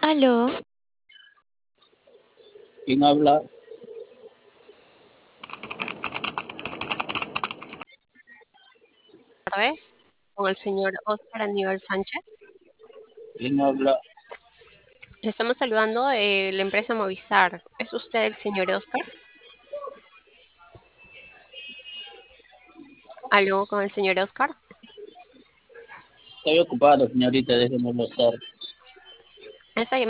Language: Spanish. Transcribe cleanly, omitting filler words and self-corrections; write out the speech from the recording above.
Aló, ¿Quién habla? Tardes, con el señor Oscar Aníbal Sánchez. ¿Quién habla? Le estamos saludando de la empresa Movistar. ¿Es usted el señor Oscar? ¿Aló con el señor Oscar? Estoy ocupado, señorita, déjeme estar. Esta